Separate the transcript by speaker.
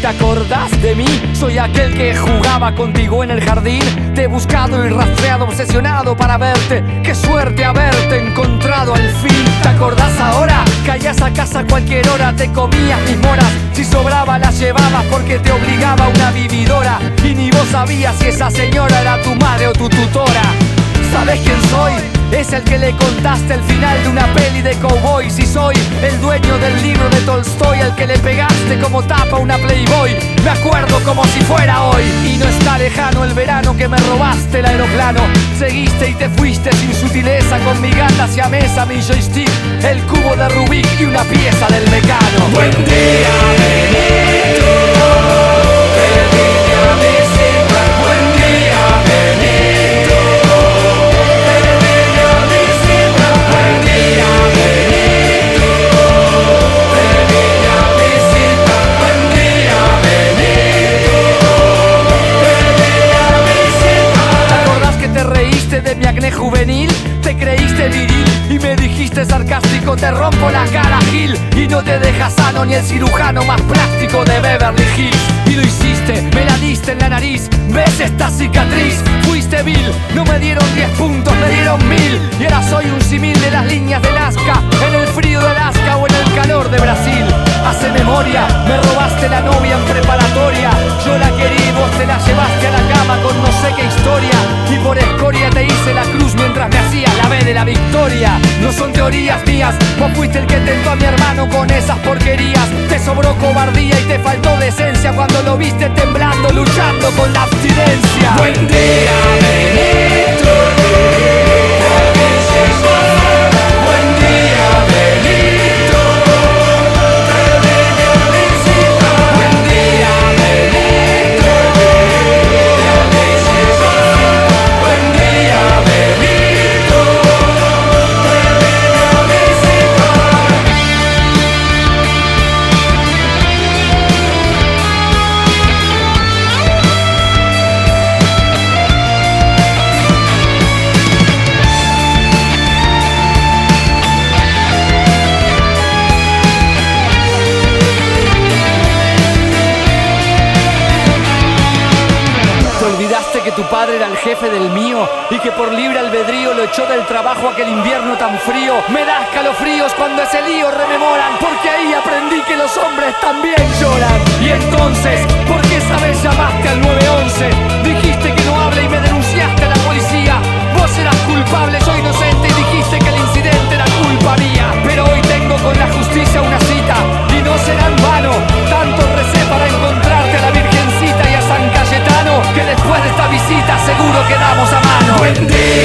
Speaker 1: acordás de mí? Soy aquel que jugaba contigo en el jardín. Te he buscado y rastreado, obsesionado para verte. Qué suerte haberte encontrado al fin. ¿Te acordás ahora? Caías a casa a cualquier hora, te comías mis moras. Si sobraba las llevabas porque te obligaba una vividora. Y ni vos sabías si esa señora era tu madre o tu tutora. ¿Sabes quién soy? Es el que le contaste el final de una peli de cowboy. Si soy el dueño del libro de Tolstoy, al que le pegaste como tapa una Playboy. Me acuerdo como si fuera hoy. Y no está lejano el verano que me robaste el aeroplano. Seguiste y te fuiste sin sutileza, con mi gata siamesa, mi joystick, el cubo de Rubik y una pieza del Mecano.
Speaker 2: Buen día, Benito. Te vine a visitar. Buen día, Benito. Te vine a visitar. Buen día, Benito. Te vine a visitar. Buen día, Benito. Te vine a visitar.
Speaker 1: ¿Te acordás que te reíste de mi acné juvenil? Te creíste viril y me dijiste sarcástico: te rompo la cara, Gil. Y no te deja sano ni el cirujano más plástico de Beverly Hills. Y lo hiciste, me la diste en la nariz. ¿Ves esta cicatriz? Fuiste vil, no me dieron 10 puntos, me dieron 1000. Y ahora soy un símil de las líneas de Nazca, en el frío de Alaska o en el calor de Brasil. Hace memoria, me robaste la novia en preparatoria. Yo la querí y vos te la llevaste a la cama con no sé qué historia. Y por escoria te hice la cruz mientras me hacías la B de la victoria. No son teorías mías, vos fuiste el que tentó a mi hermano con esas porquerías. Te sobró cobardía y te faltó decencia cuando lo viste temblando, luchando con la abstinencia.
Speaker 2: Buen día, Benito. Te visitar. Buen día, Benito. Te vine a visitar. Buen día, Benito. Te visitar. Buen día, Benito. Te vine a visitar.
Speaker 1: ¿Te olvidaste que tu padre era el jefe del mío y que por libre albedrío lo echó del trabajo aquel invierno tan frío? Me da escalofríos cuando ese lío rememoran, porque ahí aprendí que los hombres también lloran. Y entonces, ¿por qué esa vez llamaste al 911? Dijiste que no hable y me denunciaste a la policía. Vos eras culpable, yo inocente, y dijiste que el incidente era culpa mía. Pero hoy tengo con la justicia una cita y no será en vano. Tanto recé para encontrarte a la Virgencita y a San Cayetano, que después de esta visita seguro quedamos a mano.
Speaker 2: Buen día.